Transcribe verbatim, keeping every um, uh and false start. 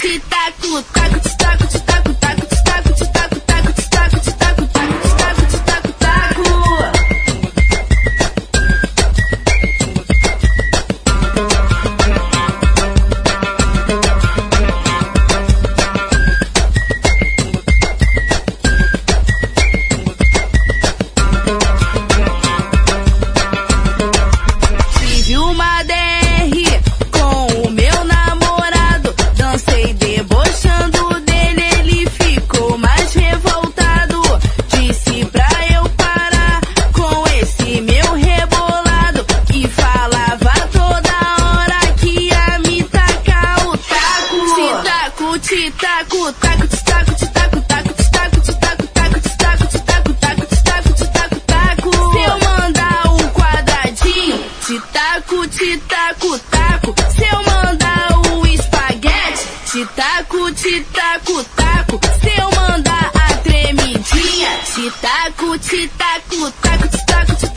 te taco, taco, te taco, te taco, taco, te taco, te taco, taco, te taco, te taco, taco, te taco, te taco, taco. Tive uma D R com o meu namorado, dancei debochando dele, ele ficou mais revoltado. Disse pra eu parar com esse meu rebolado e falava toda hora que ia me tacar o taco. Te taco, te taco, taco, te taco, te taco, taco, te taco, te taco, taco, te taco, te taco, taco, te taco, te taco, taco. Se eu mandar um quadradinho, te taco, te taco, taco. Se eu mandar o espaguete, te taco, te taco, taco. Se eu mandar a tremidinha, te taco, te taco, taco, te taco, te taco.